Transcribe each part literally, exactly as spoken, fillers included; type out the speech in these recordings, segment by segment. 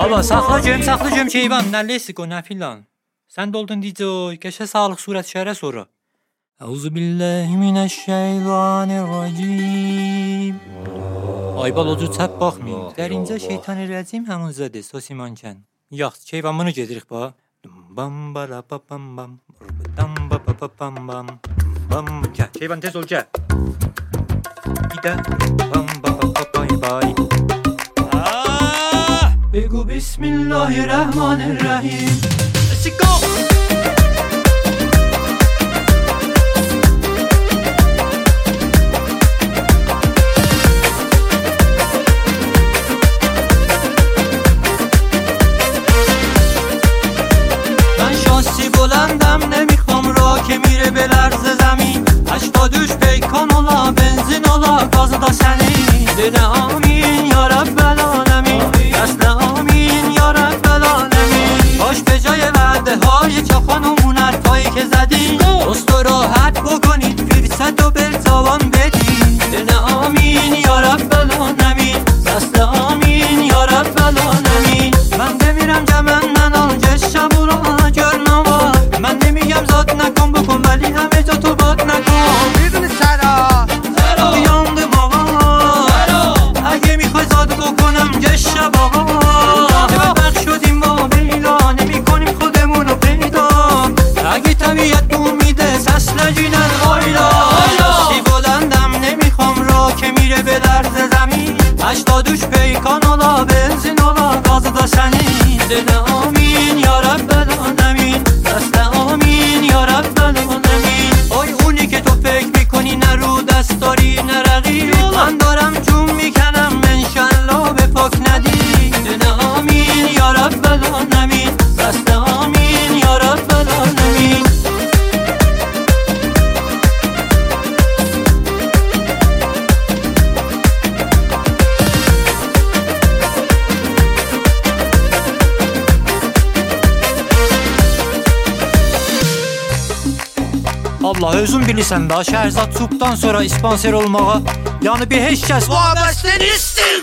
Baba saxla göm, saxla göm şeyvan, nə lesiko, nə filan. Sən də oldun D J, qəşə sağlıq surət şərə sonra. Euzubillahimineşşeytanirracim. Ay balocu çəp baxmayın. Dərincə şeytanirracim həmuzədir, sosimankən. Yaxşı, şeyvanını gedirik ba. Bam bara pa pam bam. Bam ba pa pa pam bam. Bam gəl, şeyvan tez ol gəl. Bir də bam ba pa pa bay bay. Begu bismillahirrahmanirrahim. Let's go. بلندم نمیخوام را که میره به لرز زمین هشتادوش پیکان اولا بنزین اولا گاز دا سنی دل آمین یا رب العالمین دست آمین یا رب العالمین باش به جای وعده های چخانمون حرفایی که زدی دوست و راحت بکنید فرصت و بلتوان بدید دل آمین یا رب العالمین دست آمین یا رب العالمین من بمیرم جمن من آنجا شب و را جرنم من نمیگم زاد نکن بکن ولی همه جا تو باد نکن میدونی چرا؟ چرا؟ یاندم آقا چرا؟ اگه میخوای زاد بکنم جشب آقا ببخ شدیم با بیلا نمی کنیم خودمونو پیدا اگه طبیعت بوم میده سس نجینن آیلا سی بلندم نمیخوام را که میره به درز زمین هشتادوش پیکان اولا بنزین اولا گاز دا سنین دل آمین یا رب العالمین دست آمین یا رب العالمین آی اونی که تو فکر میکنی نه رو دست داری نه رقیب من دارم جون میکنم انشالله به پاک ندی دل آمین یا رب العالمین دست آمین یا رب العالمین Allah özün bilirsən da Şəhrzad Çubdan sonra ispanser olmağa yəni bir heç kəs vabəstə değilsin.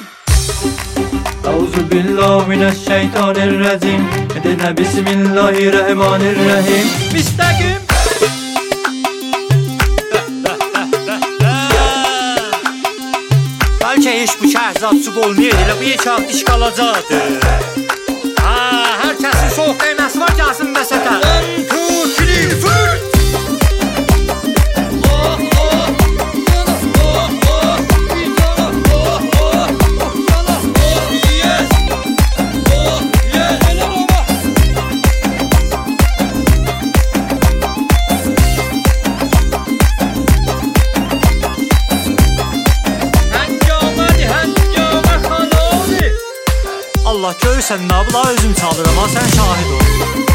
Euzubillahimineşşeytanirracim. Edinə bismillahirrahmanirrahim. Müstəqim. Bəlkə heç bu Şəhrzad Çub olmayır, elə bu yekə iş qalacaqdı. Ha, hər kəsin soğuk dəyməsi var gəlsin məsətə. One, two, three, four. Allah görürsən nə bula özüm çalıram ha sən şahid ol.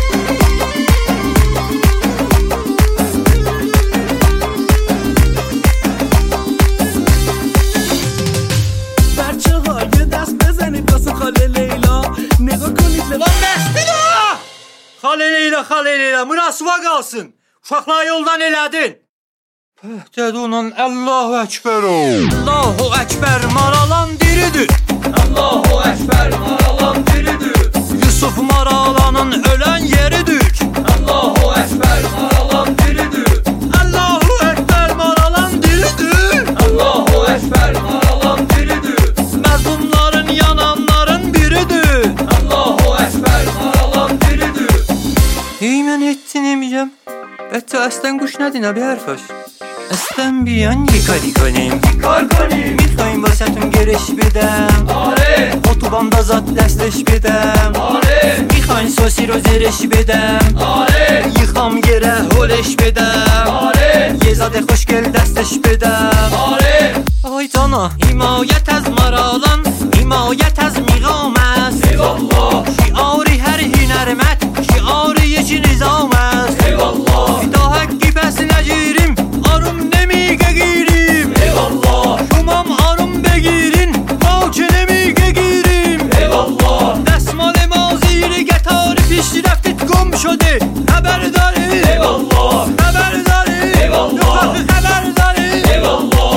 بچه ها یه دست بزنید واسه خاله لیلا نگاه کنید Lan Məstida! Xalə Leyla, xalə Leyla, münasiba qalsın. Uşaqlar yoldan elədin. Pəhdəd onun Allahu Əkbər o. Allahu Əkbər maralan diridir. Allahu Ekber maralan diridir Yusuf Maralanın ölən yeridir. Allahu Ekber maralan diridir Allahu Əkbər maralan diridir. Allahu Ekber maralan diridir Məzlumların yananların biridir. Allahu Ekber maralan diridir Ey mən ettin emiyəm. Bətə əslən quş nədir nə bir hərfəş? Əslən biyan yıkari konیم Yıkar konیم Mitqayım vasətüm geriş bedəm Are Otobanda zat dəstəş bedəm Are Mixayn sosi رو زرش بدم Are Yıxam yerə holeş bedəm Are Yezadə xoş gel dəstəş bedəm Are Ay cana himayət az maralan Himayət az miqam است Eyvallah Şiari hər hünərmət Şiari yeki nizam است Eyvallah Fida həqqi bəs nəgirim Arım nemiqə girim Eyvallah Şumam arım begirin Mavke nemiqə girim Eyvallah Dəsmal maziri qətarı pişti rəftit qum şöde Xəbərdari Eyvallah Xəbərdari Eyvallah Xəbərdari Eyvallah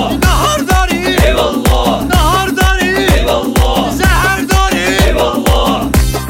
Nahardari Eyvallah Nahardari Eyvallah Zəhərdari Eyvallah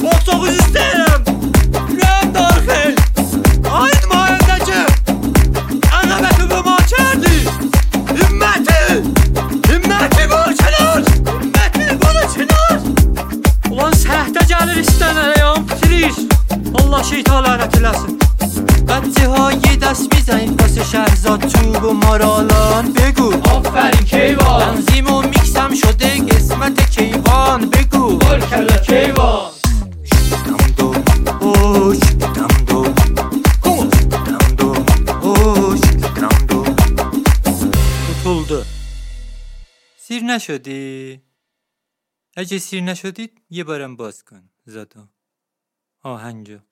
پلاسın. بچه های دست میزنید واسه شهرزاد چوب و مارالان بگو آفرین کیوان تنظیم و میکسم شده قسمت کیوان بگو بارکلا کیوان شدم دو او شدم دو شدم دو او شدم دو tutuldu. سیر نشدی؟ اگه سیر نشدید یه بارم باز کن زدا آهنجو